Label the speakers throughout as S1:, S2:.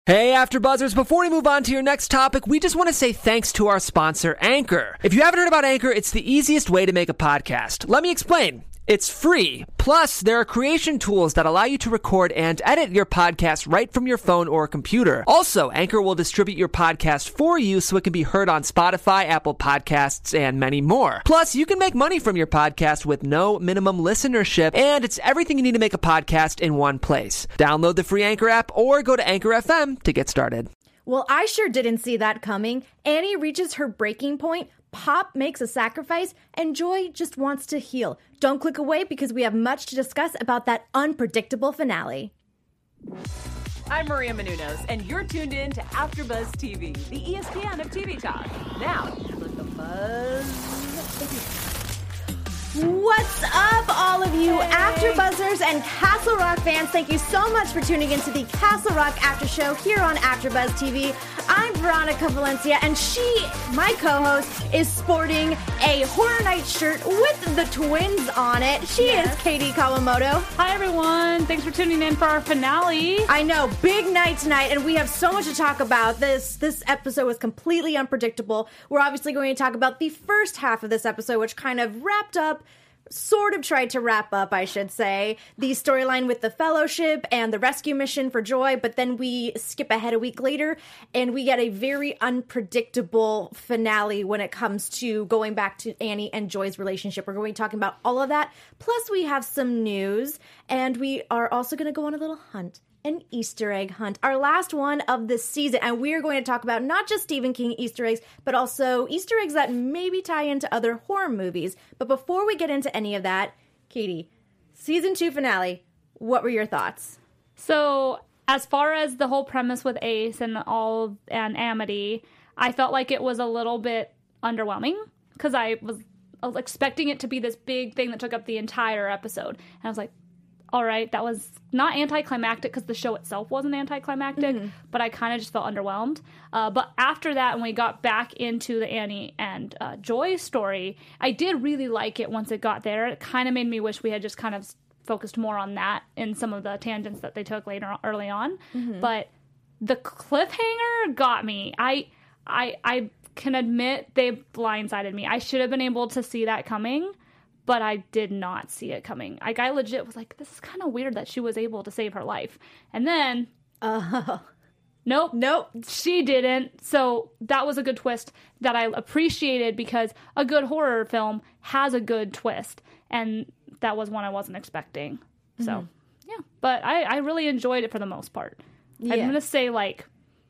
S1: Hey, AfterBuzzers, before we move on to your next topic, we just want to say thanks to our sponsor, Anchor. If you haven't heard about Anchor, it's the easiest way to make a podcast. Let me explain. It's free. Plus, there are creation tools that allow you to record and edit your podcast right from your phone or computer. Also, Anchor will distribute your podcast for you so it can be heard on Spotify, Apple Podcasts, and many more. Plus, you can make money from your podcast with no minimum listenership, and it's everything you need to make a podcast in one place. Download the free Anchor app or go to Anchor FM to get started.
S2: Well, I sure didn't see that coming. Annie reaches her breaking point, Pop makes a sacrifice, and Joy just wants to heal. Don't click away because we have much to discuss about that unpredictable finale.
S3: I'm Maria Menounos, and you're tuned in to AfterBuzz TV, the ESPN of TV talk. Now, let the buzz begin.
S2: What's up, all of you AfterBuzzers and Castle Rock fans? Thank you so much for tuning into the Castle Rock After Show here on AfterBuzz TV. I'm Veronica Valencia, and my co-host, is sporting a Horror Night shirt with the twins on it. She is Katie Kawamoto.
S4: Hi, everyone. Thanks for tuning in for our finale.
S2: I know, big night tonight, and we have so much to talk about. This episode was completely unpredictable. We're obviously going to talk about the first half of this episode, which kind of sort of tried to wrap up, I should say, the storyline with the Fellowship and the rescue mission for Joy, but then we skip ahead a week later, and we get a very unpredictable finale when it comes to going back to Annie and Joy's relationship. We're going to be talking about all of that, plus we have some news, and we are also going to go on a little hunt. An Easter egg hunt, our last one of the season, and we are going to talk about not just Stephen King Easter eggs, but also Easter eggs that maybe tie into other horror movies. But before we get into any of that, Katie, season 2 finale, what were your thoughts?
S4: So, as far as the whole premise with Ace and Amity, I felt like it was a little bit underwhelming because I was expecting it to be this big thing that took up the entire episode, and I was like, all right, that was not anticlimactic because the show itself wasn't anticlimactic, but I kind of just felt underwhelmed. But after that, when we got back into the Annie and Joy story, I did really like it once it got there. It kind of made me wish we had just kind of focused more on that in some of the tangents that they took early on. But the cliffhanger got me. I can admit they blindsided me. I should have been able to see that coming, but I did not see it coming. Like, I legit was like, this is kind of weird that she was able to save her life. And then, nope, she didn't. So that was a good twist that I appreciated because a good horror film has a good twist. And that was one I wasn't expecting. So, yeah. But I really enjoyed it for the most part. Yeah. I'm going to say, like,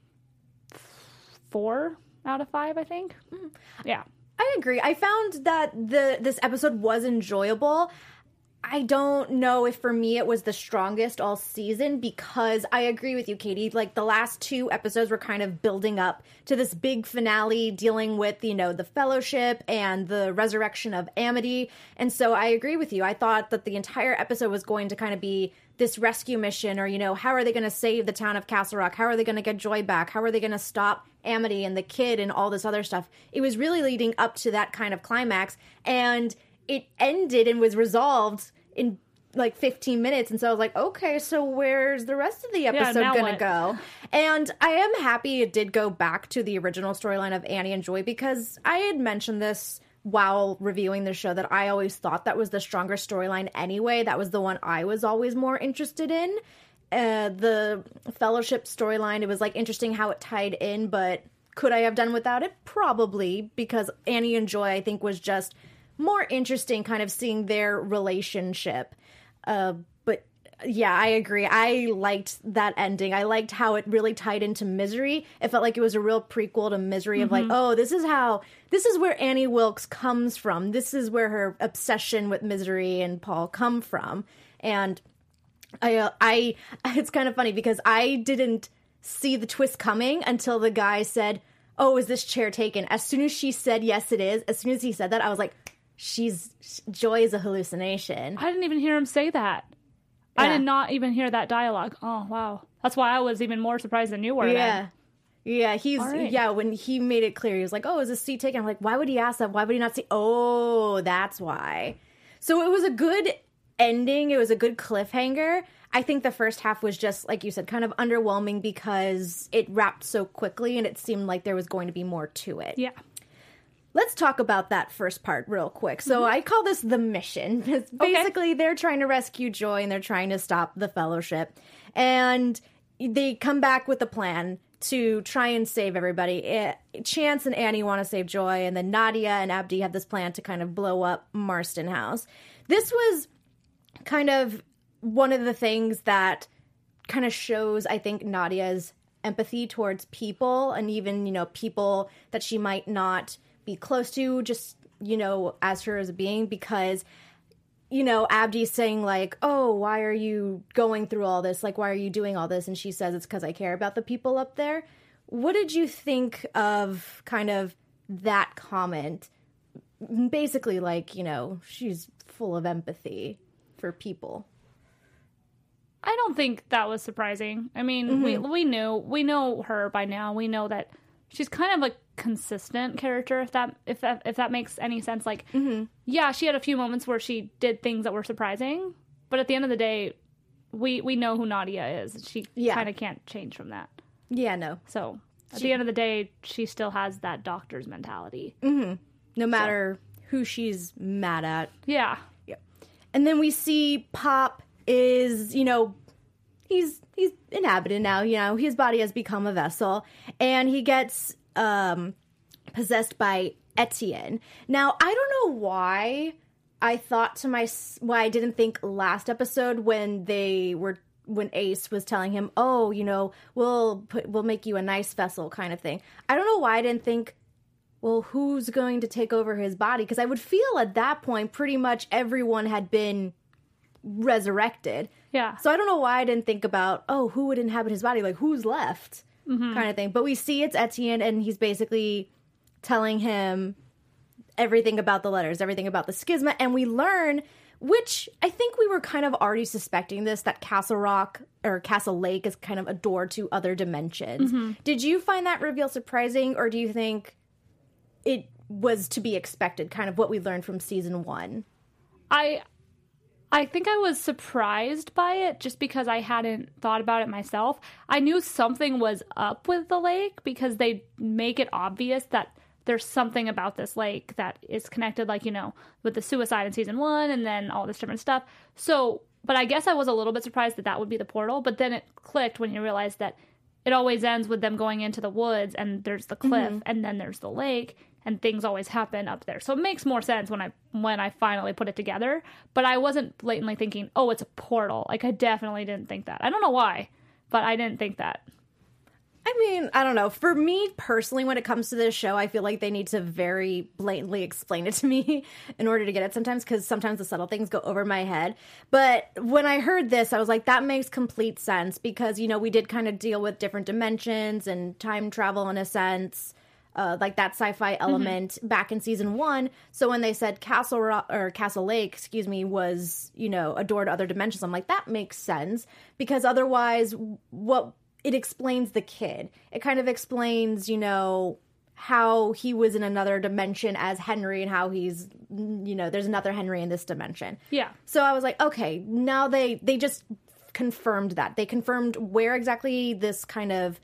S4: 4 out of 5, I think. Yeah.
S2: I agree. I found that this episode was enjoyable. I don't know if for me it was the strongest all season because I agree with you, Katie. Like, the last 2 episodes were kind of building up to this big finale dealing with, the Fellowship and the resurrection of Amity. And so I agree with you. I thought that the entire episode was going to kind of be this rescue mission or, how are they going to save the town of Castle Rock? How are they going to get Joy back? How are they going to stop Amity and the kid and all this other stuff? It was really leading up to that kind of climax, and it ended and was resolved in like 15 minutes. And so I was like, okay, so where's the rest of the episode going to go? And I am happy it did go back to the original storyline of Annie and Joy because I had mentioned this while reviewing the show that I always thought that was the stronger storyline anyway. That was the one I was always more interested in. The Fellowship storyline, it was like interesting how it tied in, but could I have done without it? Probably, because Annie and Joy, I think, was just more interesting kind of seeing their relationship. But yeah, I agree. I liked that ending. I liked how it really tied into Misery. It felt like it was a real prequel to Misery of like, oh, this is where Annie Wilkes comes from. This is where her obsession with Misery and Paul come from. And I it's kind of funny because I didn't see the twist coming until the guy said, oh, is this chair taken? As soon as she said, yes, it is. As soon as he said that, I was like, Joy is a hallucination.
S4: I didn't even hear him say that. Yeah. I did not even hear that dialogue. Oh, wow. That's why I was even more surprised than you were.
S2: Yeah.
S4: Then.
S2: Yeah, when he made it clear, he was like, oh, is this seat taken? I'm like, why would he ask that? Why would he not say, oh, that's why. So it was a good ending. It was a good cliffhanger. I think the first half was just, like you said, kind of underwhelming because it wrapped so quickly and it seemed like there was going to be more to it.
S4: Yeah.
S2: Let's talk about that first part real quick. So I call this the mission. Because basically, they're trying to rescue Joy and they're trying to stop the Fellowship. And they come back with a plan to try and save everybody. Chance and Annie want to save Joy, and then Nadia and Abdi have this plan to kind of blow up Marston House. This was kind of one of the things that kind of shows, I think, Nadia's empathy towards people, and even, you know, people that she might not be close to, just, you know, as her as a being, because, you know, Abdi's saying, like, oh, why are you going through all this? Like, why are you doing all this? And she says, it's because I care about the people up there. What did you think of kind of that comment? Basically, like, you know, she's full of empathy for people.
S4: I don't think that was surprising. I mean, we know her by now. We know that she's kind of a consistent character, if that makes any sense. Like, yeah, she had a few moments where she did things that were surprising, but at the end of the day, we know who Nadia is. She kind of can't change from that.
S2: Yeah, no.
S4: So at the end of the day, she still has that doctor's mentality.
S2: No matter who she's mad at.
S4: Yeah.
S2: And then we see Pop is, you know, he's inhabited now, you know, his body has become a vessel, and he gets possessed by Etienne. Now, I don't know why I didn't think last episode when Ace was telling him, oh, you know, we'll make you a nice vessel kind of thing. I don't know why I didn't think, well, who's going to take over his body? Because I would feel at that point pretty much everyone had been resurrected.
S4: Yeah.
S2: So I don't know why I didn't think about, oh, who would inhabit his body? Like, who's left? Kind of thing. But we see it's Etienne, and he's basically telling him everything about the letters, everything about the schisma, and we learn, which I think we were kind of already suspecting this, that Castle Rock or Castle Lake is kind of a door to other dimensions. Did you find that reveal surprising, or do you think it was to be expected, kind of what we learned from season 1?
S4: I think I was surprised by it just because I hadn't thought about it myself. I knew something was up with the lake because they make it obvious that there's something about this lake that is connected, like, you know, with the suicide in season 1 and then all this different stuff. So, but I guess I was a little bit surprised that would be the portal, but then it clicked when you realize that it always ends with them going into the woods and there's the cliff and then there's the lake. And things always happen up there. So it makes more sense when I finally put it together. But I wasn't blatantly thinking, oh, it's a portal. Like, I definitely didn't think that. I don't know why, but I didn't think that.
S2: I mean, I don't know. For me personally, when it comes to this show, I feel like they need to very blatantly explain it to me in order to get it sometimes, because sometimes the subtle things go over my head. But when I heard this, I was like, that makes complete sense because, you know, we did kind of deal with different dimensions and time travel in a sense. Like that sci-fi element back in season 1. So when they said Castle Lake, was, you know, a door to other dimensions, I'm like, that makes sense because otherwise it explains the kid. It kind of explains, you know, how he was in another dimension as Henry and how he's, you know, there's another Henry in this dimension.
S4: Yeah.
S2: So I was like, okay, now they just confirmed that. They confirmed where exactly this kind of,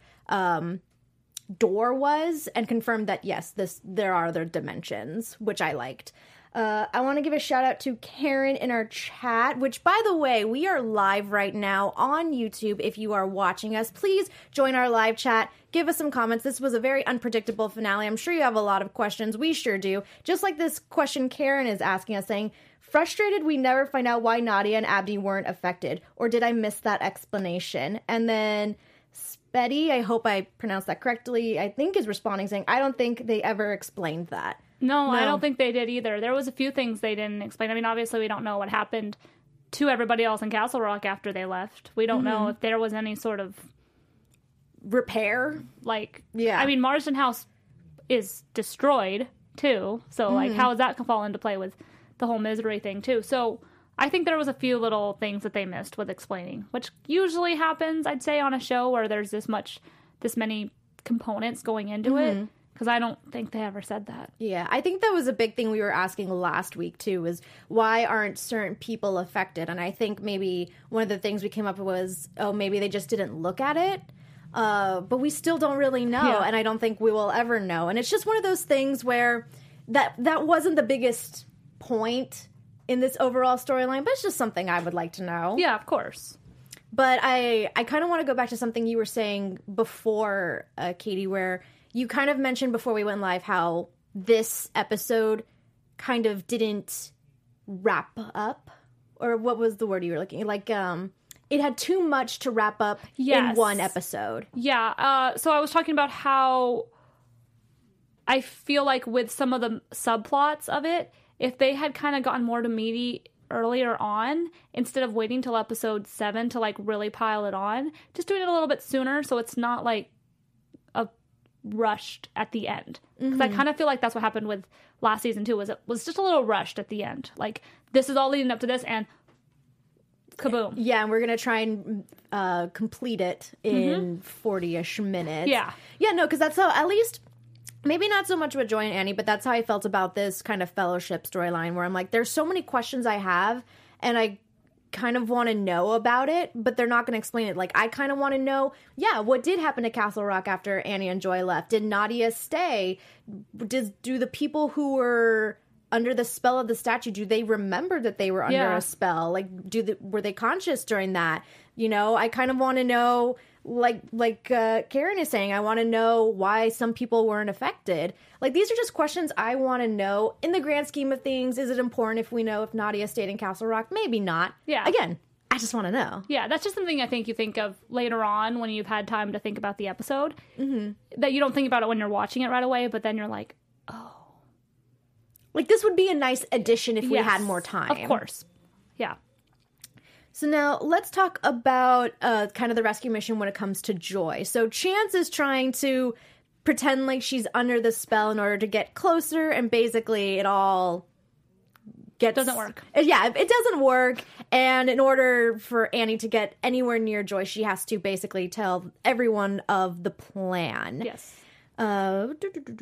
S2: door was and confirmed that yes, there are other dimensions, which I liked. I want to give a shout out to Karen in our chat, which, by the way, we are live right now on YouTube. If you are watching us, please join our live chat. Give us some comments. This was a very unpredictable finale. I'm sure you have a lot of questions. We sure do. Just like this question Karen is asking us, saying, frustrated we never find out why Nadia and Abdi weren't affected, or did I miss that explanation? And then Betty, I hope I pronounced that correctly, I think is responding saying, I don't think they ever explained that.
S4: No, I don't think they did either. There was a few things they didn't explain. I mean, obviously we don't know what happened to everybody else in Castle Rock after they left. We don't know if there was any sort of
S2: repair.
S4: Like,
S2: yeah.
S4: I mean, Marston House is destroyed too. So like, how does that fall into play with the whole misery thing too? So I think there was a few little things that they missed with explaining, which usually happens, I'd say, on a show where there's this many components going into it. Because I don't think they ever said that.
S2: Yeah, I think that was a big thing we were asking last week, too, was why aren't certain people affected? And I think maybe one of the things we came up with was, maybe they just didn't look at it. But we still don't really know,
S4: Yeah.
S2: and I don't think we will ever know. And it's just one of those things where that wasn't the biggest point in this overall storyline, but it's just something I would like to know.
S4: Yeah, of course.
S2: But I kind of want to go back to something you were saying before, Katie, where you kind of mentioned before we went live how this episode kind of didn't wrap up, or what was the word you were looking like? It had too much to wrap up in
S4: Yes.
S2: one episode.
S4: Yeah. So I was talking about how I feel like with some of the subplots of it, if they had kind of gotten more to meaty earlier on, instead of waiting till episode 7 to like really pile it on, just doing it a little bit sooner so it's not like rushed at the end. Because I kind of feel like that's what happened with last season too, was it was just a little rushed at the end. Like, this is all leading up to this, and kaboom.
S2: Yeah, and we're going to try and complete it in 40-ish minutes.
S4: Yeah.
S2: Yeah, no, because that's how, at least, maybe not so much with Joy and Annie, but that's how I felt about this kind of fellowship storyline, where I'm like, there's so many questions I have, and I kind of want to know about it, but they're not going to explain it. Like, I kind of want to know, what did happen to Castle Rock after Annie and Joy left? Did Nadia stay? Do the people who were under the spell of the statue, do they remember that they were under a spell? Like, were they conscious during that? I kind of want to know, like Karen is saying, I want to know why some people weren't affected. Like, these are just questions I want to know. In the grand scheme of things, is it important if we know if Nadia stayed in Castle Rock? Maybe not.
S4: Yeah.
S2: Again, I just want to know.
S4: Yeah, that's just something I think you think of later on when you've had time to think about the episode. Mm-hmm. That you don't think about it when you're watching it right away, but then you're like, oh.
S2: Like, this would be a nice addition if we
S4: Yes,
S2: had more time.
S4: Of course. Yeah.
S2: So now let's talk about kind of the rescue mission when it comes to Joy. So Chance is trying to pretend like she's under the spell in order to get closer, and basically it all
S4: Doesn't work.
S2: Yeah, it doesn't work. And in order for Annie to get anywhere near Joy, she has to basically tell everyone of the plan.
S4: Yes.
S2: And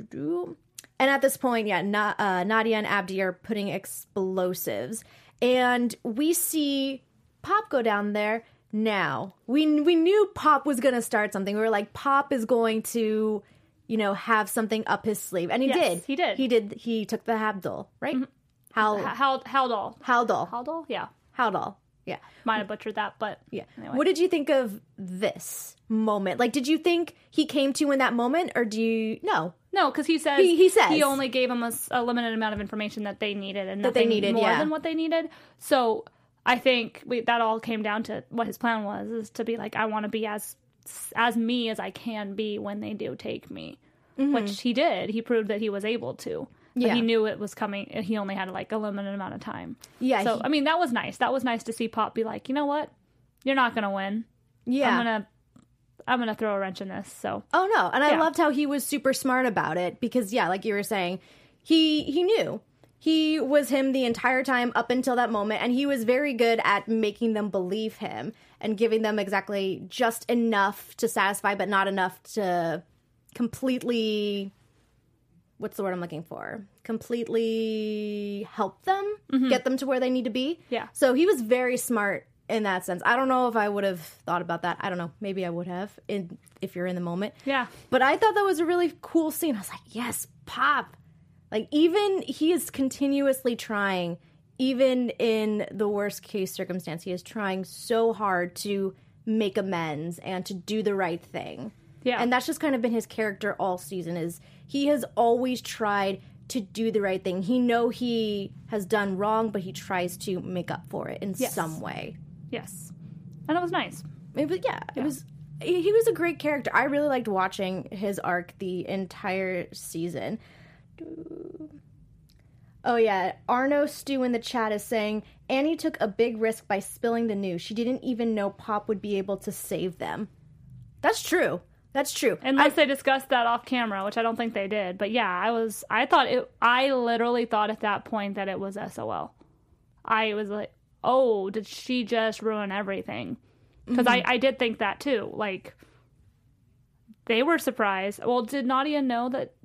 S2: at this point, Nadia and Abdi are putting explosives. And we see Pop go down there now. We knew Pop was going to start something. We were like, Pop is going to, have something up his sleeve. And he did.
S4: He did.
S2: He did. He took the Habdol, right?
S4: Mm-hmm. Haldol.
S2: Haldol.
S4: Haldol? Yeah.
S2: Haldol. Yeah.
S4: Might have butchered that, but
S2: Yeah.
S4: anyway.
S2: What did you think of this moment? Like, did you think he came to in that moment, or do you... No.
S4: No, because he says
S2: He says.
S4: he only gave them a limited amount of information that they needed, and
S2: That they
S4: nothing
S2: needed,
S4: more
S2: yeah.
S4: than what they needed. So I think that all came down to what his plan was, is to be like, I want to be as me as I can be when they do take me, which he did. He proved that he was able to. But
S2: Yeah.
S4: he knew it was coming. He only had like a limited amount of time.
S2: Yeah.
S4: So I mean, that was nice. That was nice to see Pop be like, you know what, you're not gonna win.
S2: Yeah.
S4: I'm gonna throw a wrench in this. So
S2: Oh, no. And I
S4: Yeah.
S2: loved how he was super smart about it because, like you were saying, he knew. He was him the entire time up until that moment, and he was very good at making them believe him and giving them exactly just enough to satisfy, but not enough to completely... What's the word I'm looking for? Completely help them, get them to where they need to be.
S4: Yeah.
S2: So he was very smart in that sense. I don't know if I would have thought about that. I don't know. Maybe I would have if you're in the moment.
S4: yeah.
S2: But I thought that was a really cool scene. I was like, yes, Pop. Like, even he is continuously trying, even in the worst case circumstance, he is trying so hard to make amends and to do the right thing.
S4: Yeah.
S2: And that's just kind of been his character all season, is he has always tried to do the right thing. He has done wrong, but he tries to make up for it in
S4: Yes.
S2: some way.
S4: Yes. And it was nice.
S2: It was he was a great character. I really liked watching his arc the entire season. Oh yeah, Arno Stew in the chat is saying Annie took a big risk by spilling the news. She didn't even know Pop would be able to save them. That's true. That's true.
S4: Unless they discussed that off camera, which I don't think they did. But yeah, I literally thought at that point that it was SOL. I was like, oh, did she just ruin everything? Because I did think that too. Like, they were surprised. Well, did Nadia know that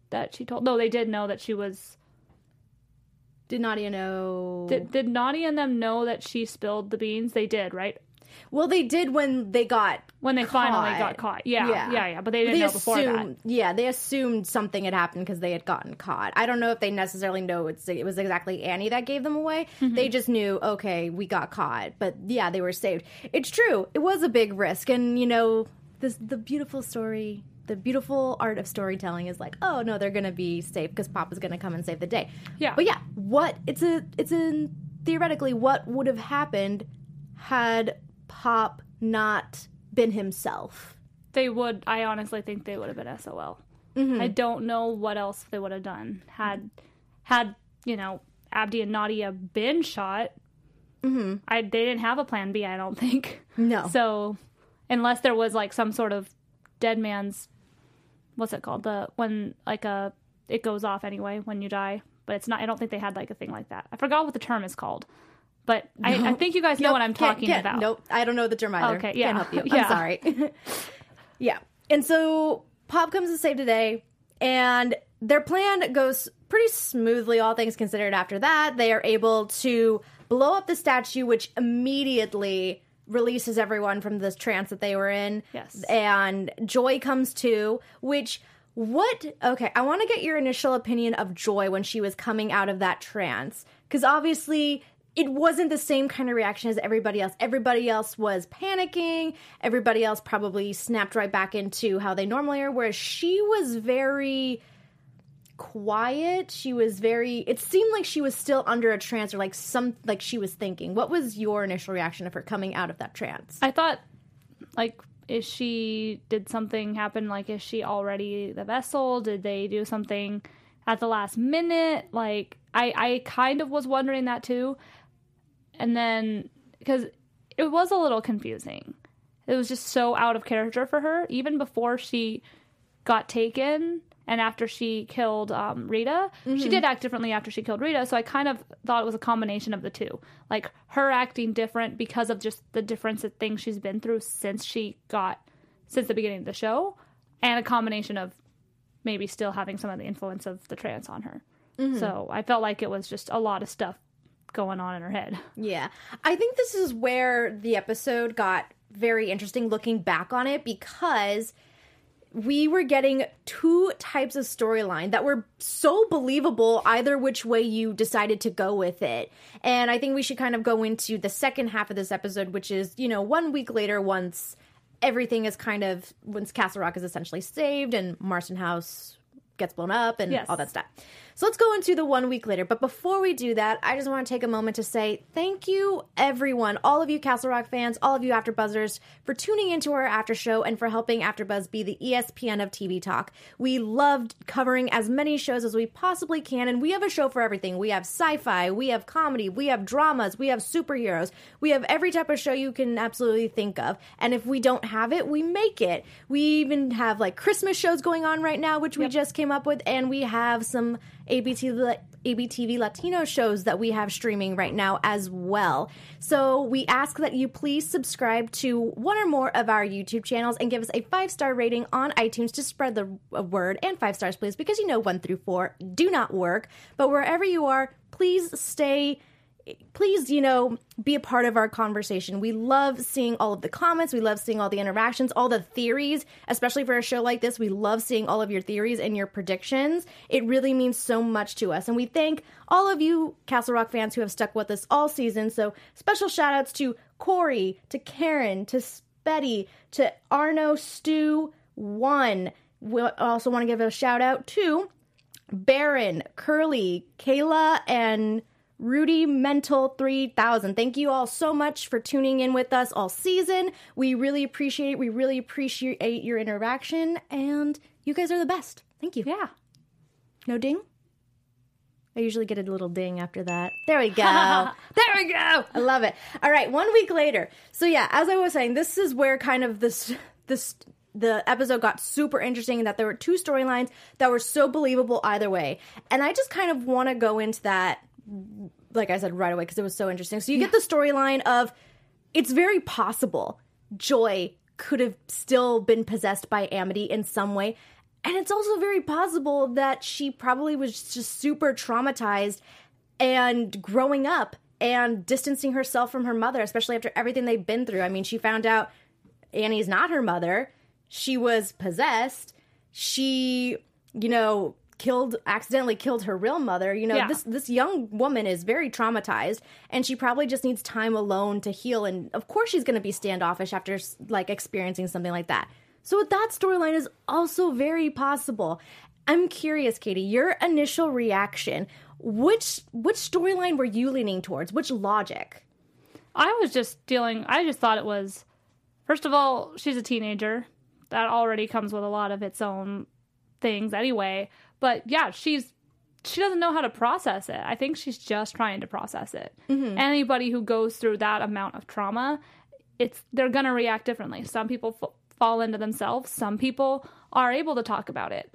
S4: that she told. No, they did know that she was.
S2: Did Nadia know?
S4: Did Nadia and them know that she spilled the beans? They did, right?
S2: Well, they did when they finally
S4: got caught. Yeah. But they didn't know before that.
S2: Yeah, they assumed something had happened because they had gotten caught. I don't know if they necessarily know it was exactly Annie that gave them away. Mm-hmm. They just knew, okay, we got caught. But yeah, they were saved. It's true. It was a big risk. And, the beautiful story, the beautiful art of storytelling is like, oh, no, they're going to be safe because Pop is going to come and save the day.
S4: Yeah.
S2: But yeah, theoretically, what would have happened had Pop not been himself?
S4: I honestly think they would have been SOL. Mm-hmm. I don't know what else they would have done had Abdi and Nadia been shot. Mm-hmm. They didn't have a plan B, I don't think.
S2: No.
S4: So unless there was like some sort of dead man's, what's it called? It goes off anyway when you die, but it's not. I don't think they had like a thing like that. I forgot what the term is called. But I think you guys know what I'm talking about.
S2: Nope, I don't know the term either.
S4: Okay, yeah.
S2: Can't help you. I'm sorry. Yeah. And so Pop comes to save the day, and their plan goes pretty smoothly, all things considered. After that, they are able to blow up the statue, which immediately releases everyone from this trance that they were in.
S4: Yes.
S2: And Joy comes too, okay, I want to get your initial opinion of Joy when she was coming out of that trance. Because obviously it wasn't the same kind of reaction as everybody else. Everybody else was panicking. Everybody else probably snapped right back into how they normally are, whereas she was very quiet. It seemed like she was still under a trance, or like she was thinking. What was your initial reaction of her coming out of that trance?
S4: I thought, did something happen? Like, is she already the vessel? Did they do something at the last minute? Like, I kind of was wondering that too. And then, because it was a little confusing. It was just so out of character for her, even before she got taken and after she killed Rita. Mm-hmm. She did act differently after she killed Rita, so I kind of thought it was a combination of the two. Like, her acting different because of just the difference of things she's been through since the beginning of the show, and a combination of maybe still having some of the influence of the trance on her. Mm-hmm. So I felt like it was just a lot of stuff going on in her head.
S2: Yeah. I think this is where the episode got very interesting looking back on it, because we were getting two types of storyline that were so believable either which way you decided to go with it. And I think we should kind of go into the second half of this episode, which is, 1 week later, once Castle Rock is essentially saved and Marston House gets blown up and all that stuff. So let's go into the 1 week later. But before we do that, I just want to take a moment to say thank you, everyone, all of you Castle Rock fans, all of you AfterBuzzers, for tuning into our after show and for helping AfterBuzz be the ESPN of TV talk. We loved covering as many shows as we possibly can, and we have a show for everything. We have sci-fi, we have comedy, we have dramas, we have superheroes, we have every type of show you can absolutely think of. And if we don't have it, we make it. We even have Christmas shows going on right now, which we just came up with, and we have some ABTV Latino shows that we have streaming right now as well. So we ask that you please subscribe to one or more of our YouTube channels and give us a 5-star rating on iTunes to spread the word, and 5 stars, please, because 1 through 4 do not work. But wherever you are, please be a part of our conversation. We love seeing all of the comments. We love seeing all the interactions, all the theories, especially for a show like this. We love seeing all of your theories and your predictions. It really means so much to us. And we thank all of you Castle Rock fans who have stuck with us all season. So special shout outs to Corey, to Karen, to Spetty, to Arno Stu 1. We also want to give a shout out to Baron, Curly, Kayla, and Rudy Mental 3000. Thank you all so much for tuning in with us all season. We really appreciate it. We really appreciate your interaction, and you guys are the best. Thank you.
S4: Yeah.
S2: No ding? I usually get a little ding after that. There we go. There we go. I love it. All right, 1 week later. So yeah, as I was saying, this is where kind of the episode got super interesting, and that there were two storylines that were so believable either way. And I just kind of want to go into that, like I said, right away, because it was so interesting. So you get the storyline of, it's very possible Joy could have still been possessed by Amity in some way. And it's also very possible that she probably was just super traumatized and growing up and distancing herself from her mother, especially after everything they've been through. I mean, she found out Annie's not her mother. She was possessed. She, accidentally killed her real mother. This young woman is very traumatized, and she probably just needs time alone to heal. And of course she's going to be standoffish after experiencing something like that. So that storyline is also very possible. I'm curious, Katie, your initial reaction. Which storyline were you leaning towards? Which logic?
S4: I just thought it was, first of all, she's a teenager. That already comes with a lot of its own things anyway. But yeah, she doesn't know how to process it. I think she's just trying to process it. Mm-hmm. Anybody who goes through that amount of trauma, they're going to react differently. Some people fall into themselves. Some people are able to talk about it.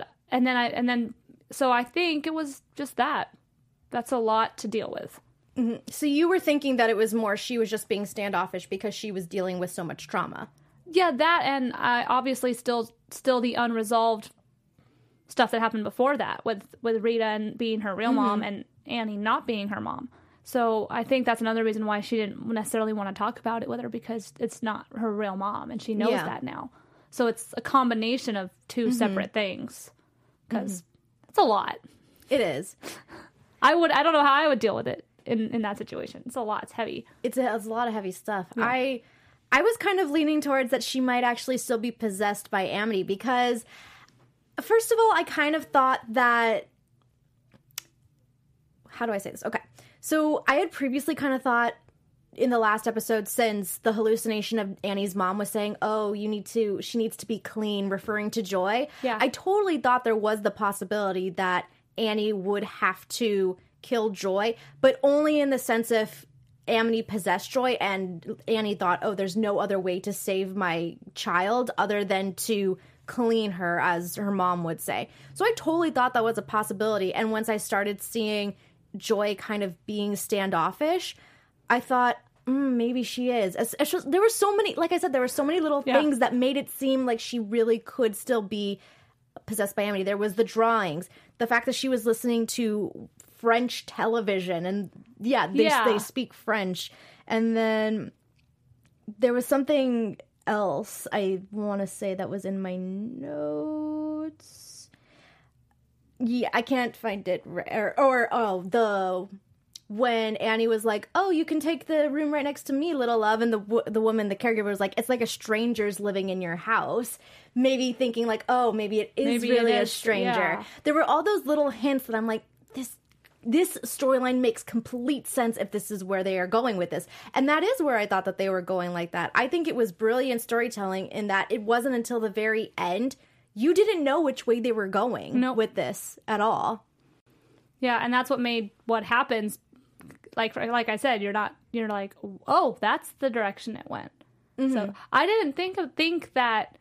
S4: So I think it was just that. That's a lot to deal with.
S2: Mm-hmm. So you were thinking that it was more she was just being standoffish because she was dealing with so much trauma.
S4: Yeah, that, and obviously still the unresolved stuff that happened before that with Rita and being her real mom and Annie not being her mom. So I think that's another reason why she didn't necessarily want to talk about it with her, because it's not her real mom, and she knows that now. So it's a combination of two separate things, because it's a lot.
S2: It is.
S4: I don't know how I would deal with it in that situation. It's a lot. It's heavy.
S2: It's a lot of heavy stuff.
S4: Yeah.
S2: I was kind of leaning towards that she might actually still be possessed by Amity, because first of all, I kind of thought that, how do I say this? Okay. So I had previously kind of thought in the last episode, since the hallucination of Annie's mom was saying, oh, she needs to be clean, referring to Joy.
S4: Yeah.
S2: I totally thought there was the possibility that Annie would have to kill Joy, but only in the sense of Amity possessed Joy, and Annie thought, oh, there's no other way to save my child other than to clean her, as her mom would say. So I totally thought that was a possibility. And once I started seeing Joy kind of being standoffish, I thought, maybe she is. There were so many, like I said, there were so many little things that made it seem like she really could still be possessed by Amity. There was the drawings, the fact that she was listening to French television, and they speak French. And then there was something else I want to say that was in my notes. Yeah, I can't find it. When Annie was like, oh, you can take the room right next to me, little love. And the woman, the caregiver, was like, it's like a stranger's living in your house. Maybe thinking like, oh, maybe it is really a stranger. Yeah. There were all those little hints that I'm like, this storyline makes complete sense if this is where they are going with this. And that is where I thought that they were going like that. I think it was brilliant storytelling in that it wasn't until the very end you didn't know which way they were going with this at all.
S4: Yeah, and that's what made what happens, like I said, you're like, oh, that's the direction it went. Mm-hmm. So I didn't think that,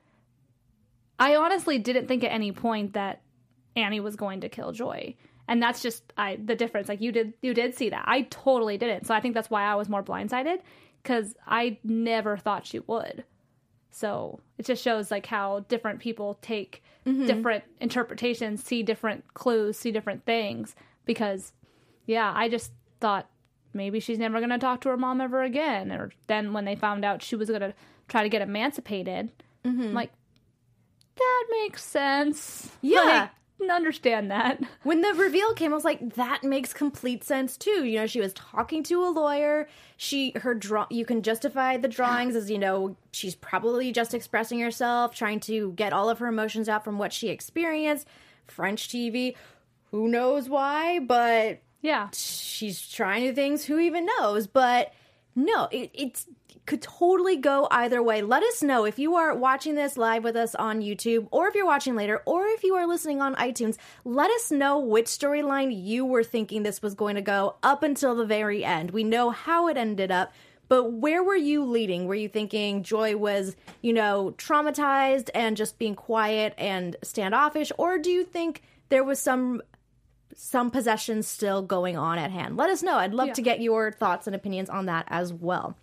S4: I honestly didn't think at any point that Annie was going to kill Joy. And that's just the difference. Like you did see that. I totally didn't. So I think that's why I was more blindsided, because I never thought she would. So it just shows like how different people take different interpretations, see different clues, see different things. Because, yeah, I just thought maybe she's never going to talk to her mom ever again. Or then when they found out she was going to try to get emancipated, I'm like, that makes sense.
S2: Yeah.
S4: Understand that.
S2: When the reveal came, I was like, that makes complete sense too. She was talking to a lawyer. You can justify the drawings as, she's probably just expressing herself, trying to get all of her emotions out from what she experienced. French TV, who knows why, but
S4: yeah,
S2: she's trying new things. Who even knows? But no, it could totally go either way. Let us know if you are watching this live with us on YouTube, or if you're watching later, or if you are listening on iTunes. Let us know which storyline you were thinking this was going to go up until the very end. We know how it ended up, but where were you leading? Were you thinking Joy was, traumatized and just being quiet and standoffish, or do you think there was some possession still going on at hand? Let us know. I'd love to get your thoughts and opinions on that as well.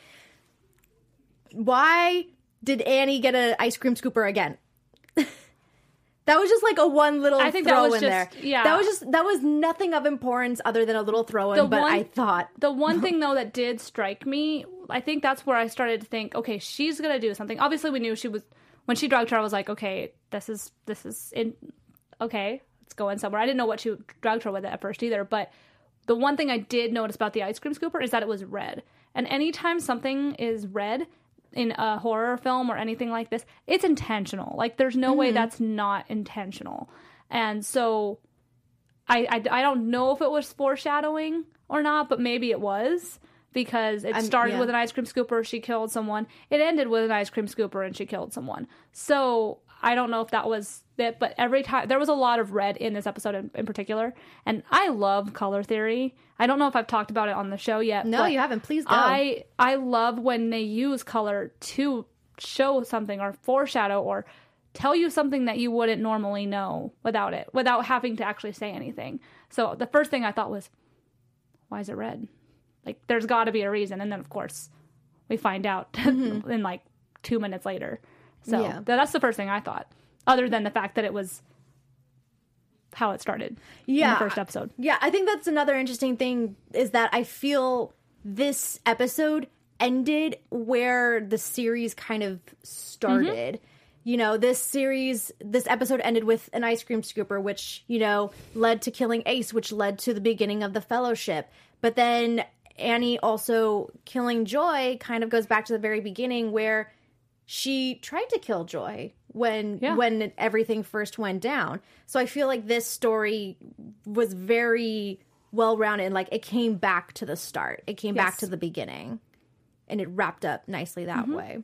S2: Why did Annie get an ice cream scooper again? That was just like a one little
S4: I think
S2: throw
S4: that was
S2: in
S4: just,
S2: there.
S4: yeah.
S2: That was nothing of importance other than a little throw in, but I thought...
S4: The one thing, though, that did strike me, I think that's where I started to think, okay, she's going to do something. Obviously, we knew she was... When she drugged her, I was like, okay, this is okay, it's going somewhere. I didn't know what she drugged her with at first either, but the one thing I did notice about the ice cream scooper is that it was red. And anytime something is red in a horror film or anything like this, it's intentional. Like, there's no way that's not intentional. And so I don't know if it was foreshadowing or not, but maybe it was, because it started with an ice cream scooper, she killed someone. It ended with an ice cream scooper and she killed someone. So I don't know if that was it, but every time there was a lot of red in this episode in particular. And I love color theory. I don't know if I've talked about it on the show yet.
S2: No, you haven't. Please go.
S4: I love when they use color to show something or foreshadow or tell you something that you wouldn't normally know without having to actually say anything. So the first thing I thought was, why is it red? Like, there's got to be a reason. And then, of course, we find out in like 2 minutes later. So that's the first thing I thought, other than the fact that it was how it started in the first episode.
S2: Yeah, I think that's another interesting thing, is that I feel this episode ended where the series kind of started. You know, this episode ended with an ice cream scooper, which, you know, led to killing Ace, which led to the beginning of the Fellowship. But then Annie also killing Joy kind of goes back to the very beginning, where she tried to kill Joy when everything first went down. So I feel like this story was very well-rounded, and like it came back to the start. It came back to the beginning, and it wrapped up nicely that way.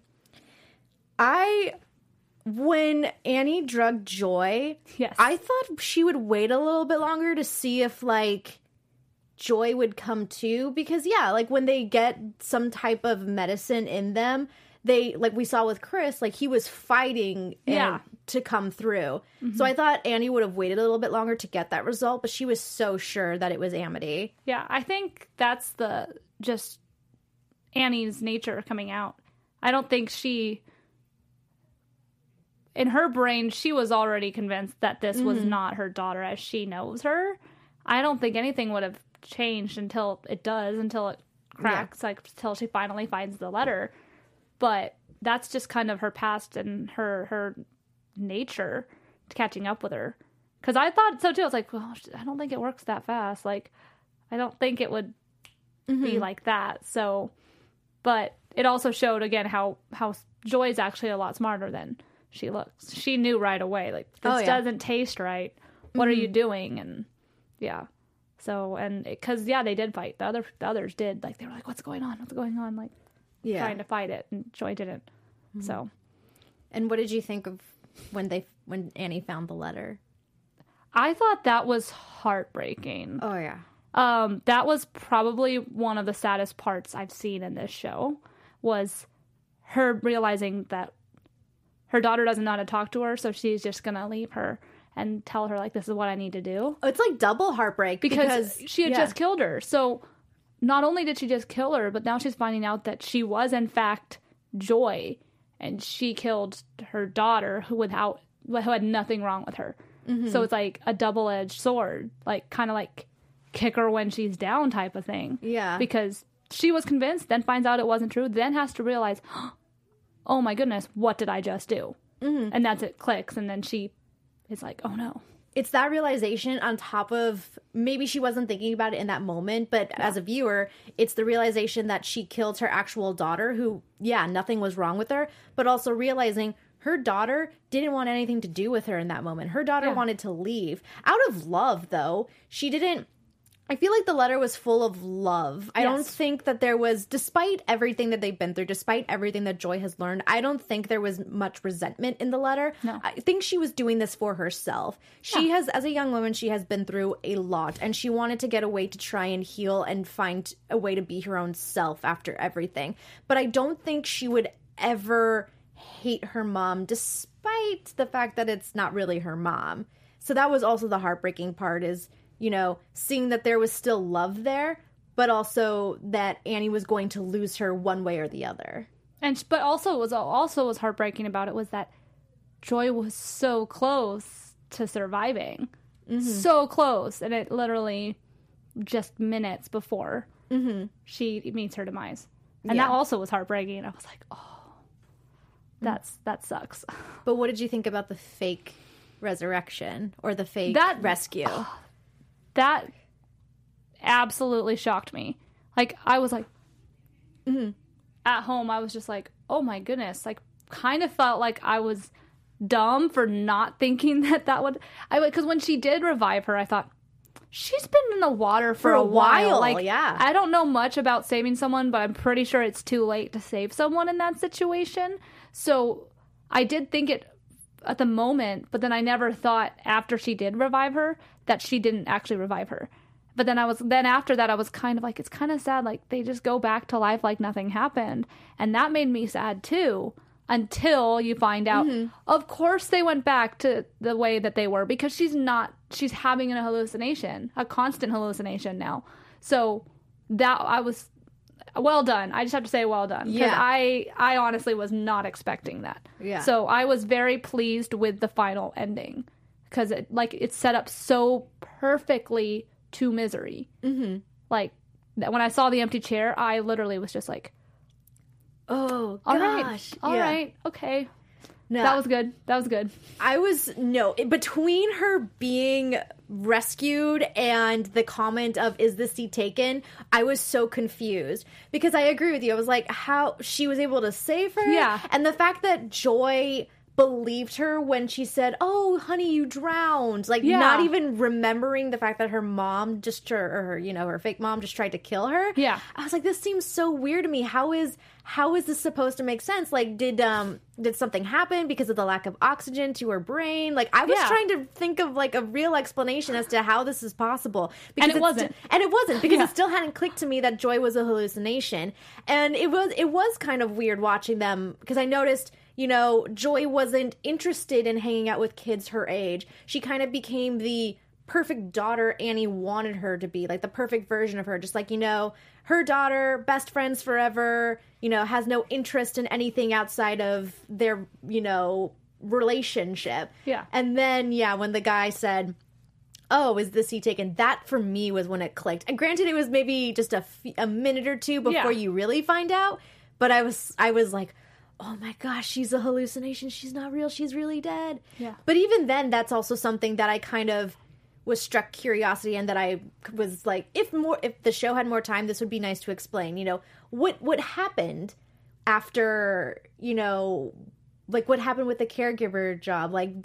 S2: When Annie drugged Joy, I thought she would wait a little bit longer to see if like Joy would come to, because like when they get some type of medicine in them, they, like we saw with Chris, like he was fighting to come through. So I thought Annie would have waited a little bit longer to get that result, but she was so sure that it was Amity. Yeah,
S4: I think that's just Annie's nature coming out. I don't think in her brain, she was already convinced that this was not her daughter as she knows her. I don't think anything would have changed until it cracks, like until she finally finds the letter. But that's just kind of her past and her nature catching up with her. Because I thought so too. I was like, well, I don't think it works that fast. Like, I don't think it would be like that. So, but it also showed again how Joy's actually a lot smarter than she looks. She knew right away, like, this doesn't taste right. What are you doing? And so, and because they did fight. The others did. Like, they were like, what's going on? What's going on? Like, trying to fight it, and Joy didn't. So,
S2: and what did you think of when Annie found the letter?
S4: I thought that was heartbreaking.
S2: Oh yeah.
S4: That was probably one of the saddest parts I've seen in this show, was her realizing that her daughter doesn't know how to talk to her, so she's just gonna leave her and tell her, like, this is what I need to do.
S2: Oh, it's like double heartbreak
S4: because she had just killed her. So not only did she just kill her, but now she's finding out that she was in fact Joy, and she killed her daughter who had nothing wrong with her. So it's like a double-edged sword, like kind of like kick her when she's down type of thing. Yeah. Because she was convinced, then finds out it wasn't true, then has to realize, oh my goodness, what did I just do? And that's it, clicks, and then she is like, oh no.
S2: It's that realization on top of, maybe she wasn't thinking about it in that moment, but as a viewer, it's the realization that she killed her actual daughter, who, nothing was wrong with her, but also realizing her daughter didn't want anything to do with her in that moment. Her daughter wanted to leave. Out of love, though. She didn't... I feel like the letter was full of love. I don't think that there was, despite everything that they've been through, despite everything that Joy has learned, I don't think there was much resentment in the letter. No. I think she was doing this for herself. She has, as a young woman, she has been through a lot, and she wanted to get away to try and heal and find a way to be her own self after everything. But I don't think she would ever hate her mom, despite the fact that it's not really her mom. So that was also the heartbreaking part, is, you know, seeing that there was still love there, but also that Annie was going to lose her one way or the other.
S4: But also was heartbreaking about it was that Joy was so close to surviving. So close. And it literally just minutes before she meets her demise. And that also was heartbreaking. I was like, oh, that sucks.
S2: But what did you think about the fake resurrection or the fake rescue?
S4: That absolutely shocked me. Like, I was like, at home, I was just like, oh my goodness. Like, kind of felt like I was dumb for not thinking that would, because when she did revive her, I thought, she's been in the water for a while. Like,
S2: yeah.
S4: I don't know much about saving someone, but I'm pretty sure it's too late to save someone in that situation. So I did think it at the moment, but then I never thought after she did revive her that she didn't actually revive her. But then after that, I was kind of like, it's kind of sad. Like, they just go back to life like nothing happened. And that made me sad too, until you find out, of course they went back to the way that they were, because she's having a hallucination, a constant hallucination now. So that I was well done. I just have to say well done. Because I honestly was not expecting that.
S2: Yeah.
S4: So I was very pleased with the final ending, because it set up so perfectly to misery. Like, when I saw the empty chair, I literally was just like,
S2: oh,
S4: all
S2: gosh.
S4: right, all right, okay.
S2: No.
S4: That was good. That was good.
S2: Between her being rescued and the comment of, is this seat taken? I was so confused, because I agree with you. I was like, how she was able to save her?
S4: Yeah.
S2: And the fact that Joy believed her when she said, oh, honey, you drowned. Like, not even remembering the fact that her mom her fake mom just tried to kill her.
S4: Yeah.
S2: I was like, this seems so weird to me. How is this supposed to make sense? Like, did something happen because of the lack of oxygen to her brain? Like, I was trying to think of like a real explanation as to how this is possible. Because
S4: And it wasn't.
S2: Because it still hadn't clicked to me that Joy was a hallucination. And it was kind of weird watching them, because I noticed, Joy wasn't interested in hanging out with kids her age. She kind of became the perfect daughter Annie wanted her to be, like the perfect version of her. Just like, her daughter, best friends forever, has no interest in anything outside of their, relationship.
S4: Yeah.
S2: And then, when the guy said, oh, is the seat taken? That for me was when it clicked. And granted, it was maybe just a minute or two before you really find out. But I was like, oh my gosh, she's a hallucination. She's not real. She's really dead. Yeah. But even then, that's also something that I kind of was struck curiosity, and that I was like, if the show had more time, this would be nice to explain. What happened after, like what happened with the caregiver job? Like,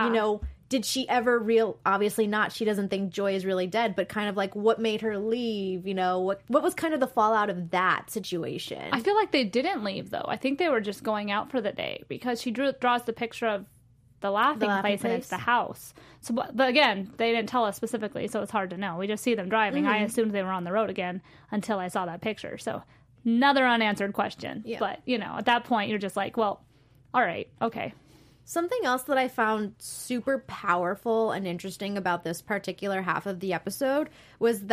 S2: did she ever obviously not, she doesn't think Joy is really dead, but kind of like what made her leave, what was kind of the fallout of that situation?
S4: I feel like they didn't leave, though. I think they were just going out for the day, because she draws the picture of the laughing place, and it's the house. So, but again, they didn't tell us specifically, so it's hard to know. We just see them driving. I assumed they were on the road again until I saw that picture. So another unanswered question. Yeah. But, at that point, you're just like, well, all right, okay.
S2: Something else that I found super powerful and interesting about this particular half of the episode was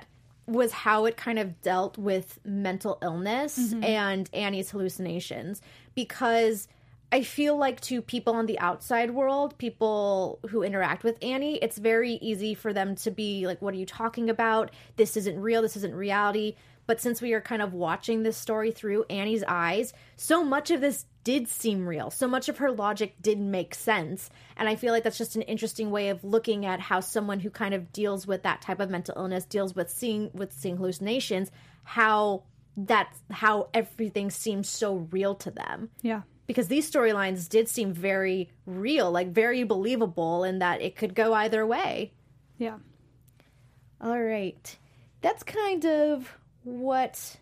S2: how it kind of dealt with mental illness and Annie's hallucinations. Because I feel like to people on the outside world, people who interact with Annie, it's very easy for them to be like, what are you talking about? This isn't real. This isn't reality. But since we are kind of watching this story through Annie's eyes, so much of this did seem real. So much of her logic did make sense. And I feel like that's just an interesting way of looking at how someone who kind of deals with that type of mental illness, deals with seeing hallucinations, how everything seems so real to them.
S4: Yeah.
S2: Because these storylines did seem very real, like very believable, in that it could go either way.
S4: Yeah.
S2: All right. That's kind of what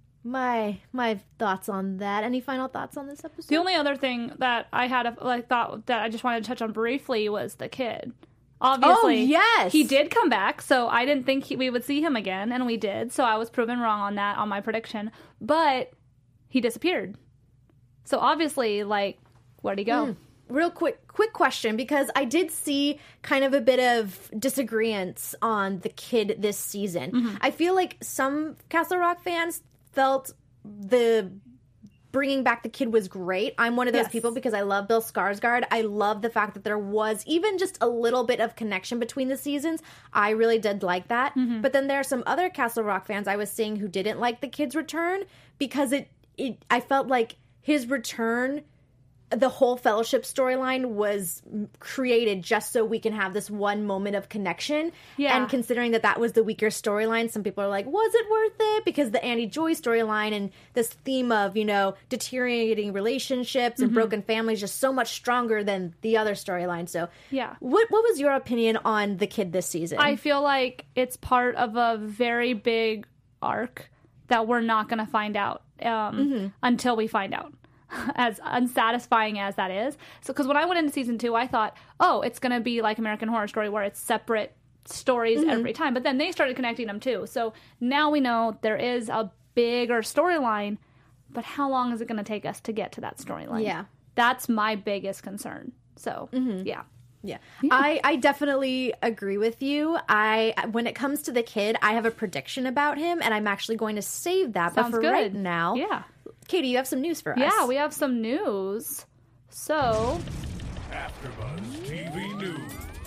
S2: my thoughts on that. Any final thoughts on this episode?
S4: The only other thing that I had thought that I just wanted to touch on briefly was the kid. Obviously,
S2: yes,
S4: he did come back, so I didn't think we would see him again, and we did. So I was proven wrong on that, on my prediction. But he disappeared. So obviously, like, where'd he go?
S2: Real quick question, because I did see kind of a bit of disagreements on the kid this season. I feel like some Castle Rock fans felt the bringing back the kid was great. I'm one of those people because I love Bill Skarsgård. I love the fact that there was even just a little bit of connection between the seasons. I really did like that. But then there are some other Castle Rock fans I was seeing who didn't like the kid's return because I felt like his return, the whole Fellowship storyline was created just so we can have this one moment of connection.
S4: Yeah.
S2: And considering that was the weaker storyline, some people are like, was it worth it? Because the Annie Joy storyline and this theme of, deteriorating relationships and broken families just so much stronger than the other storyline. So
S4: Yeah.
S2: What was your opinion on the kid this season?
S4: I feel like it's part of a very big arc that we're not going to find out until we find out. As unsatisfying as that is. So, because when I went into season 2, I thought, oh, it's going to be like American Horror Story where it's separate stories every time. But then they started connecting them too. So now we know there is a bigger storyline, but how long is it going to take us to get to that storyline?
S2: Yeah.
S4: That's my biggest concern. So, yeah.
S2: Yeah. I definitely agree with you. When it comes to the kid, I have a prediction about him, and I'm actually going to save that.
S4: Sounds
S2: but for
S4: good.
S2: right now,
S4: Yeah.
S2: Katie, you have some news for us.
S4: Yeah, we have some news. So,
S5: AfterBuzz TV News.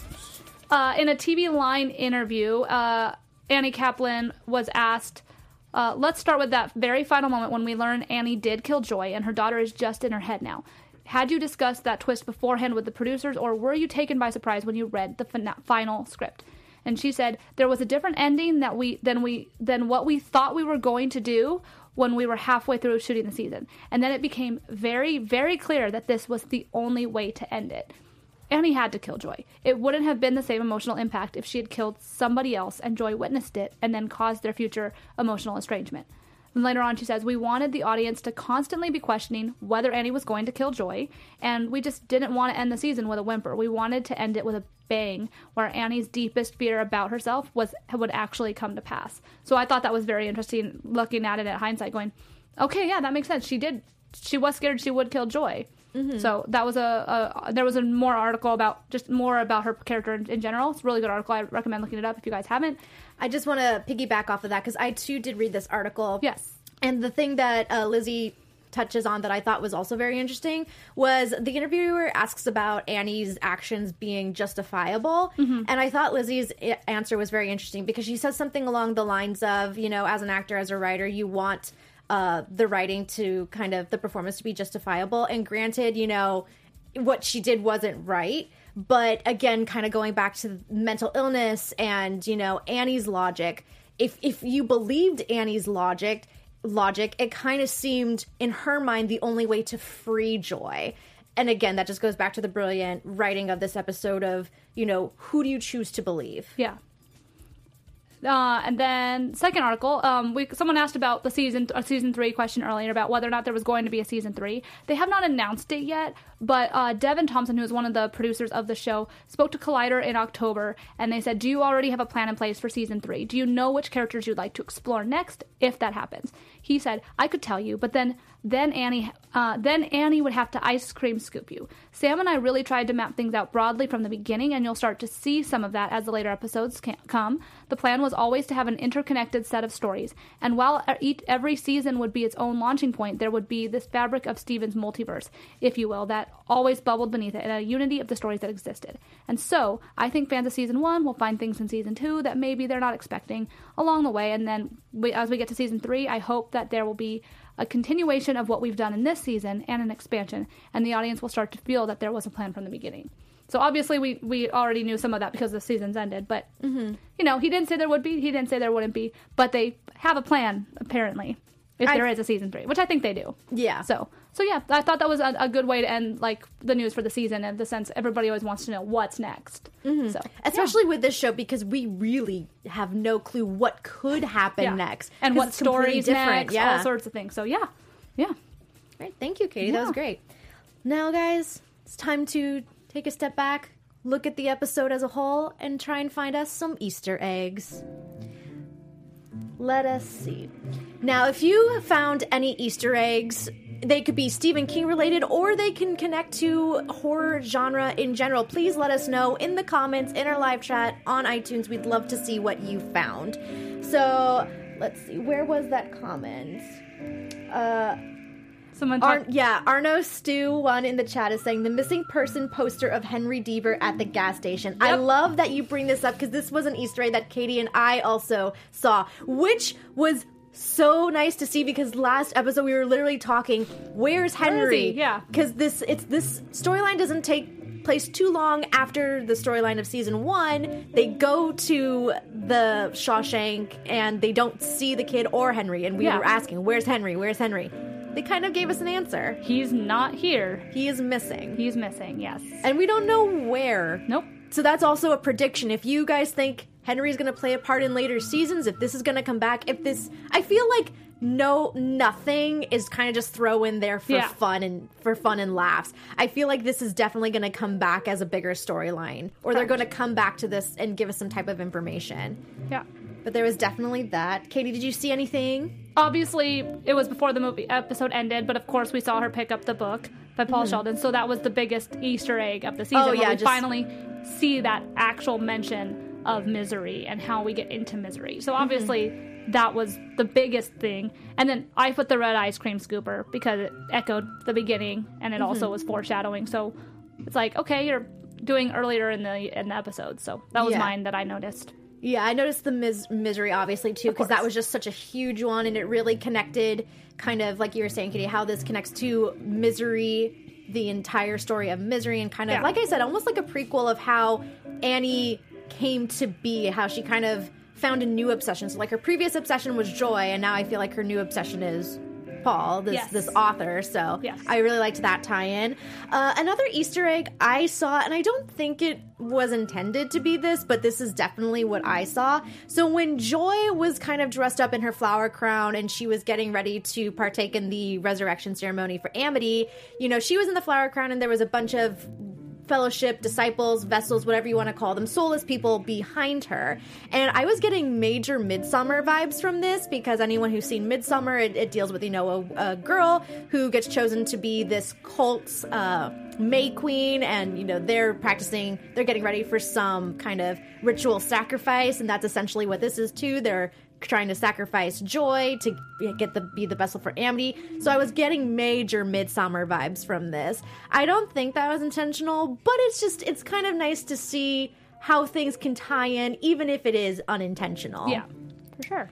S4: in a TV Line interview, Annie Kaplan was asked, let's start with that very final moment when we learn Annie did kill Joy and her daughter is just in her head now. Had you discussed that twist beforehand with the producers, or were you taken by surprise when you read the final script? And she said there was a different ending than what we thought we were going to do when we were halfway through shooting the season. And then it became very, very clear that this was the only way to end it. Annie had to kill Joy. It wouldn't have been the same emotional impact if she had killed somebody else and Joy witnessed it and then caused their future emotional estrangement. And later on, she says, we wanted the audience to constantly be questioning whether Annie was going to kill Joy, and we just didn't want to end the season with a whimper. We wanted to end it with a bang, where Annie's deepest fear about herself would actually come to pass. So I thought that was very interesting, looking at it at hindsight, going, okay, yeah, that makes sense. She was scared she would kill Joy. So that was there was a more article about her character in general. It's a really good article. I recommend looking it up if you guys haven't.
S2: I just want to piggyback off of that because I too did read this article.
S4: Yes.
S2: And the thing that Lizzie touches on that I thought was also very interesting was the interviewer asks about Annie's actions being justifiable. And I thought Lizzie's answer was very interesting because she says something along the lines of, as an actor, as a writer, you want the writing to kind of the performance to be justifiable. And granted, what she did wasn't right. But again, kind of going back to mental illness and, Annie's logic, if you believed Annie's logic, it kind of seemed in her mind the only way to free Joy. And again, that just goes back to the brilliant writing of this episode of, who do you choose to believe?
S4: Yeah. And then second article, someone asked about the season 3 question earlier about whether or not there was going to be a season 3. They have not announced it yet, but Devin Thompson, who is one of the producers of the show, spoke to Collider in October, and they said, do you already have a plan in place for season 3? Do you know which characters you'd like to explore next if that happens? He said, I could tell you, but then Annie would have to ice cream scoop you. Sam and I really tried to map things out broadly from the beginning, and you'll start to see some of that as the later episodes come. The plan was always to have an interconnected set of stories, and while every season would be its own launching point, there would be this fabric of Steven's multiverse, if you will, that always bubbled beneath it, and a unity of the stories that existed. And so, I think fans of season 1 will find things in season 2 that maybe they're not expecting along the way, and then as we get to season 3, I hope that there will be a continuation of what we've done in this season and an expansion, and the audience will start to feel that there was a plan from the beginning. So obviously we already knew some of that because the season's ended, but he didn't say there would be, he didn't say there wouldn't be, but they have a plan apparently if there is a season 3, which I think they do.
S2: Yeah.
S4: So yeah, I thought that was a good way to end like the news for the season, in the sense everybody always wants to know what's next. So
S2: especially with this show, because we really have no clue what could happen next
S4: and what stories next,
S2: yeah,
S4: all sorts of things. So yeah.
S2: Great, thank you, Katie. That was great. Now, guys, it's time to take a step back, look at the episode as a whole, and try and find us some Easter eggs. Let us see. Now, if you found any Easter eggs, they could be Stephen King related, or they can connect to horror genre in general. Please let us know in the comments, in our live chat, on iTunes. We'd love to see what you found. So, let's see. Where was that comment? Arno Stew 1 in the chat is saying the missing person poster of Henry Deaver at the gas station. I love that you bring this up because this was an Easter egg that Katie and I also saw, which was so nice to see because last episode we were literally talking, where's Henry?
S4: Yeah.
S2: Because this storyline doesn't take place too long after the storyline of season 1. They go to the Shawshank and they don't see the kid or Henry, and we were asking, where's Henry? Where's Henry? They kind of gave us an answer.
S4: He's not here.
S2: He is missing.
S4: He's missing, yes.
S2: And we don't know where.
S4: Nope.
S2: So that's also a prediction. If you guys think Henry's going to play a part in later seasons, if this is going to come back, I feel like nothing is kind of just throw in there for fun and laughs. I feel like this is definitely going to come back as a bigger storyline, or they're going to come back to this and give us some type of information.
S4: Yeah.
S2: But there was definitely that. Katie, did you see anything?
S4: Obviously, it was before the movie episode ended, but of course we saw her pick up the book by Paul Sheldon, so that was the biggest Easter egg of the season.
S2: Oh, yeah,
S4: where we finally see that actual mention of misery and how we get into misery. So obviously that was the biggest thing. And then I put the red ice cream scooper because it echoed the beginning and it also was foreshadowing. So it's like, okay, you're doing earlier in the episode. So that was mine that I noticed.
S2: Yeah, I noticed the misery obviously too, because that was just such a huge one, and it really connected, kind of like you were saying, Katie, how this connects to misery, the entire story of misery, and kind of, like I said, almost like a prequel of how Annie came to be, how she kind of found a new obsession. So like her previous obsession was joy, and now I feel like her new obsession is Paul, this author. So I really liked that tie-in. Another Easter egg I saw, and I don't think it was intended to be this, but this is definitely what I saw. So when Joy was kind of dressed up in her flower crown and she was getting ready to partake in the resurrection ceremony for Amity, she was in the flower crown and there was a bunch of fellowship, disciples, vessels, whatever you want to call them, soulless people behind her. And I was getting major Midsummer vibes from this because anyone who's seen Midsummer, it deals with, a girl who gets chosen to be this cult's May Queen, and, they're getting ready for some kind of ritual sacrifice, and that's essentially what this is too. They're trying to sacrifice Joy to be the vessel for Amity. So I was getting major Midsummer vibes from this. I don't think that was intentional, but it's kind of nice to see how things can tie in, even if it is unintentional.
S4: Yeah, for sure.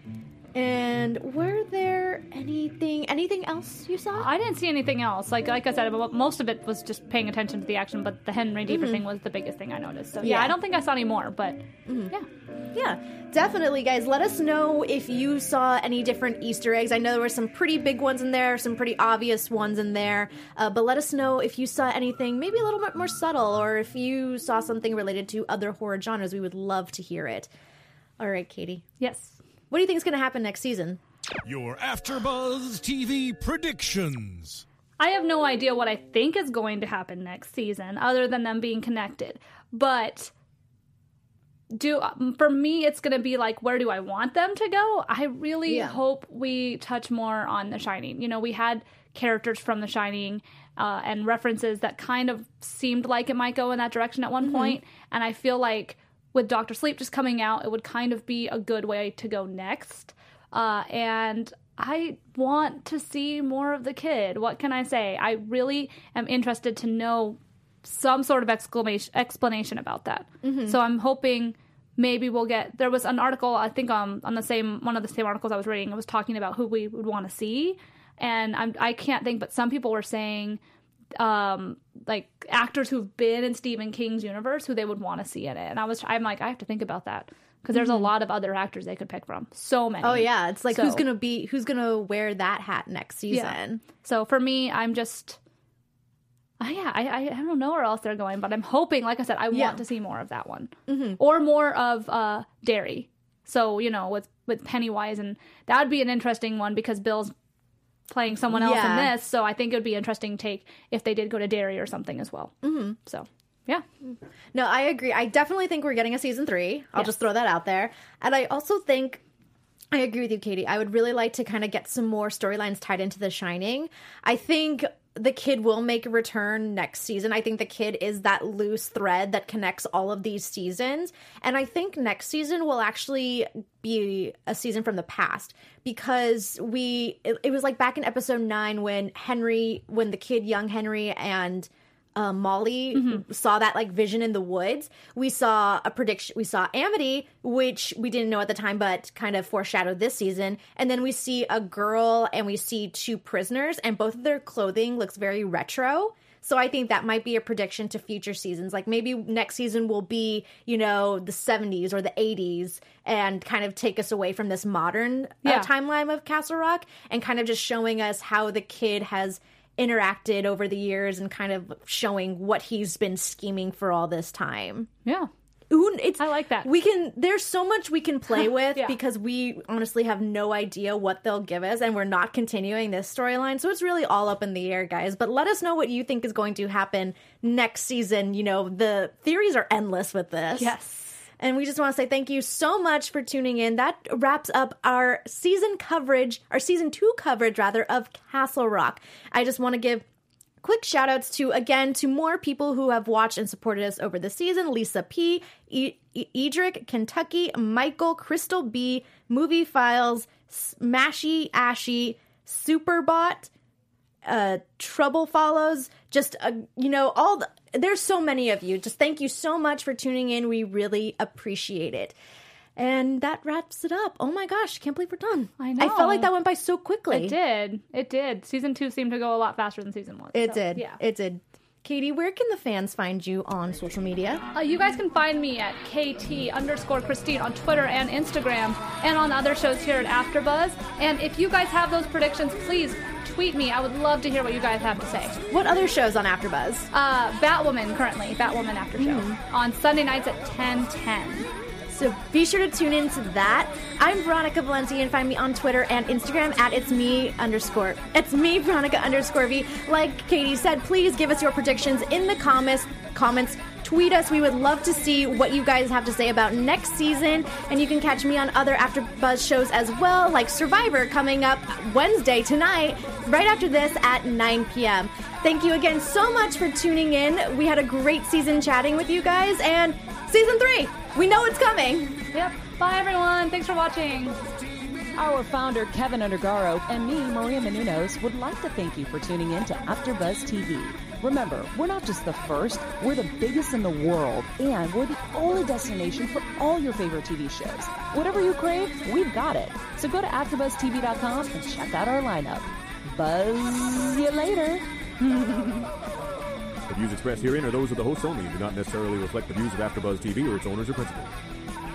S2: And were there anything else you saw?
S4: I didn't see anything else. Like I said, most of it was just paying attention to the action, but the Henry Deaver thing was the biggest thing I noticed. So I don't think I saw any more, but
S2: Yeah, definitely, guys. Let us know if you saw any different Easter eggs. I know there were some pretty big ones in there, some pretty obvious ones in there, but let us know if you saw anything maybe a little bit more subtle, or if you saw something related to other horror genres. We would love to hear it. All right, Katie.
S4: Yes.
S2: What do you think is going to happen next season?
S5: Your AfterBuzz TV predictions.
S4: I have no idea what I think is going to happen next season, other than them being connected. But for me, it's going to be like, where do I want them to go? I really hope we touch more on The Shining. We had characters from The Shining and references that kind of seemed like it might go in that direction at one point. And I feel like with Dr. Sleep just coming out, it would kind of be a good way to go next. And I want to see more of the kid. What can I say? I really am interested to know some sort of explanation about that. So I'm hoping maybe we'll get... There was an article, I think on one of the same articles I was reading, it was talking about who we would want to see. And I can't think, but some people were saying like actors who've been in Stephen King's universe who they would want to see in it. And I'm like, I have to think about that. Because there's a lot of other actors they could pick from. So many.
S2: Oh, yeah. It's like, who's going to wear that hat next season?
S4: Yeah. So for me, I'm just... I don't know where else they're going, but I'm hoping, like I said, I want to see more of that one. Or more of Derry. So, with Pennywise. And that would be an interesting one because Bill's playing someone else in this. So I think it would be an interesting take if they did go to Derry or something as well. So... Yeah.
S2: No, I agree. I definitely think we're getting a season 3. I'll just throw that out there. And I also think, I agree with you, Katie. I would really like to kind of get some more storylines tied into The Shining. I think the kid will make a return next season. I think the kid is that loose thread that connects all of these seasons. And I think next season will actually be a season from the past, because it was like back in episode 9 when the kid, young Henry, and Molly saw that like vision in the woods. We saw a prediction. We saw Amity, which we didn't know at the time, but kind of foreshadowed this season. And then we see a girl and we see 2 prisoners, and both of their clothing looks very retro. So I think that might be a prediction to future seasons. Like maybe next season will be, the 70s or the 80s, and kind of take us away from this modern timeline of Castle Rock, and kind of just showing us how the kid has interacted over the years, and kind of showing what he's been scheming for all this time.
S4: Yeah.
S2: I
S4: like that.
S2: There's so much we can play with
S4: Yeah.
S2: because we honestly have no idea what they'll give us, and we're not continuing this storyline. So it's really all up in the air, guys. But let us know what you think is going to happen next season. The theories are endless with this.
S4: Yes.
S2: And we just want to say thank you so much for tuning in. That wraps up our season 2 coverage of Castle Rock. I just want to give quick shout outs to more people who have watched and supported us over the season. Lisa P, Edric, Kentucky, Michael, Crystal B, Movie Files, Smashy Ashy, Superbot, Trouble Follows, just there's so many of you. Just thank you so much for tuning in. We really appreciate it. And that wraps it up. Oh my gosh, can't believe we're done.
S4: I know.
S2: I felt like that went by so quickly.
S4: It did. Season 2 seemed to go a lot faster than season 1.
S2: It did.
S4: Yeah.
S2: It did. Katie, where can the fans find you on social media?
S4: You guys can find me at KT_Christine on Twitter and Instagram, and on other shows here at AfterBuzz. And if you guys have those predictions, please tweet me. I would love to hear what you guys have to say.
S2: What other shows on AfterBuzz?
S4: Batwoman After Show on Sunday nights at 10:10.
S2: So be sure to tune in to that. I'm Veronica Valenti, and find me on Twitter and Instagram at It's me, Veronica_V. Like Katie said, please give us your predictions in the comments. Tweet us. We would love to see what you guys have to say about next season. And you can catch me on other AfterBuzz shows as well, like Survivor, coming up Wednesday tonight, right after this at 9 p.m. Thank you again so much for tuning in. We had a great season chatting with you guys, and season 3, we know it's coming.
S4: Yep. Bye, everyone. Thanks for watching.
S3: Our founder, Kevin Undergaro, and me, Maria Menounos, would like to thank you for tuning in to AfterBuzz TV. Remember, we're not just the first, we're the biggest in the world, and we're the only destination for all your favorite TV shows. Whatever you crave, we've got it. So go to AfterBuzzTV.com and check out our lineup. Buzz you later.
S6: The views expressed herein are those of the hosts only and do not necessarily reflect the views of AfterBuzz TV or its owners or principals.